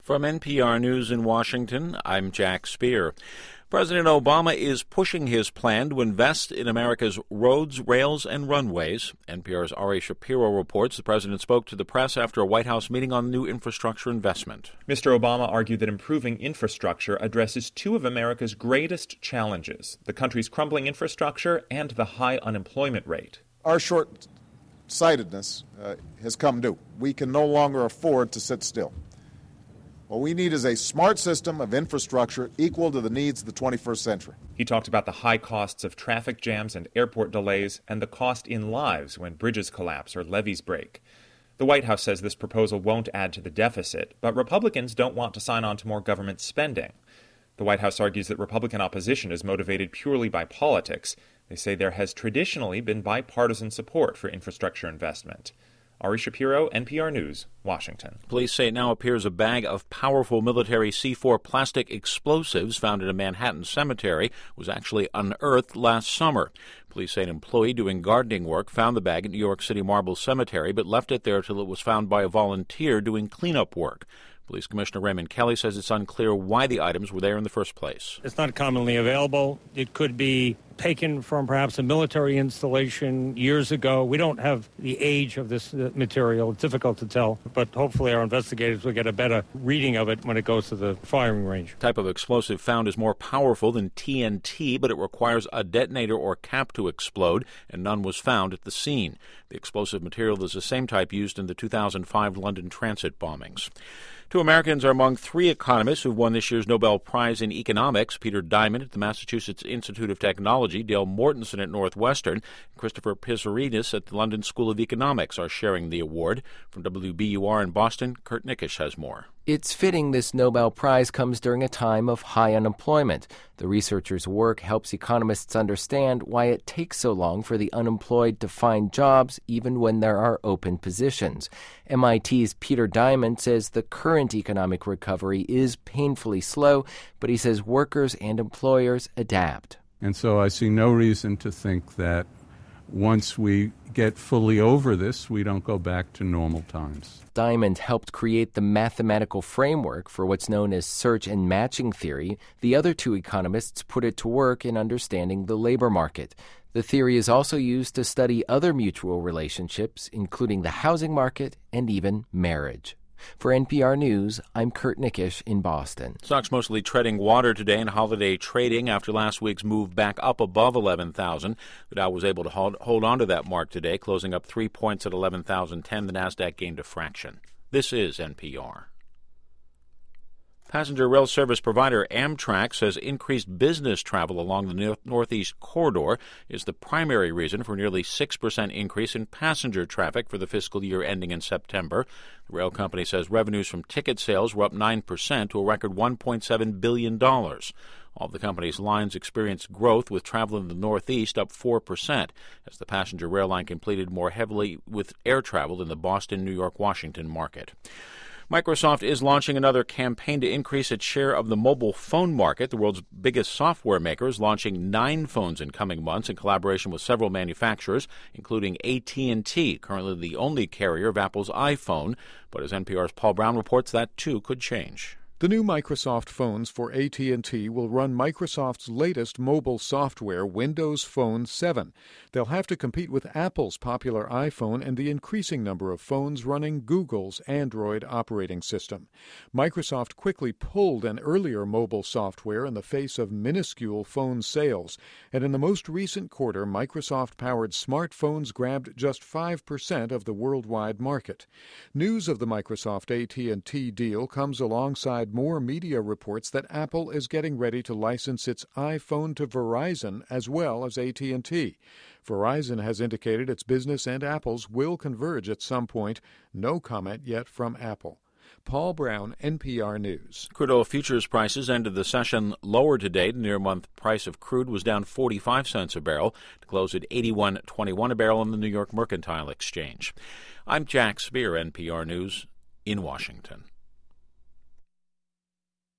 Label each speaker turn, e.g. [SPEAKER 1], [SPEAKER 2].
[SPEAKER 1] From NPR News in Washington, I'm Jack Speer. President Obama is pushing his plan to invest in America's roads, rails, and runways. NPR's Ari Shapiro reports the president spoke to the press after a White House meeting on new infrastructure investment.
[SPEAKER 2] Mr. Obama argued that improving infrastructure addresses two of America's greatest challenges, the country's crumbling infrastructure and the high unemployment rate.
[SPEAKER 3] Our short-sightedness has come due. We can no longer afford to sit still. What we need is a smart system of infrastructure equal to the needs of the 21st century.
[SPEAKER 2] He talked about the high costs of traffic jams and airport delays and the cost in lives when bridges collapse or levees break. The White House says this proposal won't add to the deficit, but Republicans don't want to sign on to more government spending. The White House argues that Republican opposition is motivated purely by politics. They say there has traditionally been bipartisan support for infrastructure investment. Ari Shapiro, NPR News, Washington.
[SPEAKER 1] Police say it now appears a bag of powerful military C4 plastic explosives found in a Manhattan cemetery was actually unearthed last summer. Police say an employee doing gardening work found the bag at New York City Marble Cemetery, but left it there till it was found by a volunteer doing cleanup work. Police Commissioner Raymond Kelly says it's unclear why the items were there in the first place.
[SPEAKER 4] It's not commonly available. It could be taken from perhaps a military installation years ago. We don't have the age of this material. It's difficult to tell, but hopefully our investigators will get a better reading of it when it goes to the firing range.
[SPEAKER 1] The type of explosive found is more powerful than TNT, but it requires a detonator or cap to explode, and none was found at the scene. The explosive material is the same type used in the 2005 London transit bombings. Two Americans are among three economists who've won this year's Nobel Prize in Economics: Peter Diamond at the Massachusetts Institute of Technology, Dale Mortensen at Northwestern, and Christopher Pizzaridis at the London School of Economics are sharing the award. From WBUR in Boston, Kurt Nickisch has more.
[SPEAKER 5] It's fitting this Nobel Prize comes during a time of high unemployment. The researchers' work helps economists understand why it takes so long for the unemployed to find jobs even when there are open positions. MIT's Peter Diamond says the current economic recovery is painfully slow, but he says workers and employers adapt.
[SPEAKER 6] And so I see no reason to think that once we get fully over this, we don't go back to normal times.
[SPEAKER 5] Diamond helped create the mathematical framework for what's known as search and matching theory. The other two economists put it to work in understanding the labor market. The theory is also used to study other mutual relationships, including the housing market and even marriage. For NPR News, I'm Kurt Nickisch in Boston.
[SPEAKER 1] Stocks mostly treading water today in holiday trading after last week's move back up above 11,000. The Dow was able to hold on to that mark today, closing up 3 points at 11,010. The Nasdaq gained a fraction. This is NPR. Passenger rail service provider Amtrak says increased business travel along the Northeast Corridor is the primary reason for nearly 6% increase in passenger traffic for the fiscal year ending in September. The rail company says revenues from ticket sales were up 9% to a record $1.7 billion. All of the company's lines experienced growth, with travel in the Northeast up 4%, as the passenger rail line completed more heavily with air travel in the Boston, New York, Washington market. Microsoft is launching another campaign to increase its share of the mobile phone market. The world's biggest software maker is launching 9 phones in coming months in collaboration with several manufacturers, including AT&T, currently the only carrier of Apple's iPhone. But as NPR's Paul Brown reports, that too could change.
[SPEAKER 7] The new Microsoft phones for AT&T will run Microsoft's latest mobile software, Windows Phone 7. They'll have to compete with Apple's popular iPhone and the increasing number of phones running Google's Android operating system. Microsoft quickly pulled an earlier mobile software in the face of minuscule phone sales, and in the most recent quarter, Microsoft-powered smartphones grabbed just 5% of the worldwide market. News of the Microsoft AT&T deal comes alongside more media reports that Apple is getting ready to license its iPhone to Verizon as well as AT&T. Verizon has indicated its business and Apple's will converge at some point. No comment yet from Apple. Paul Brown, NPR News.
[SPEAKER 1] Crude oil futures prices ended the session lower today. The near-month price of crude was down 45 cents a barrel to close at $81.21 a barrel on the New York Mercantile Exchange. I'm Jack Speer, NPR News in Washington.